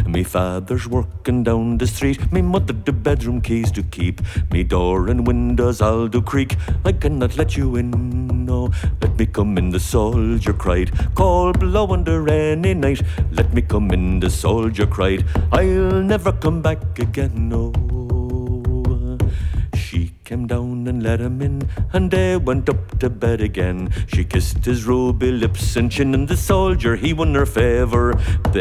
Me father's working down the street, me mother the bedroom keys to keep. Me door and windows all do creak. I cannot let you in, no. Let me come in, the soldier cried. Cold blow under any night. Let me come in, the soldier cried. I'll never come back again, no. She came down and let him in, and they went up to bed again. She kissed his ruby lips and chin, and the soldier, he won her favour.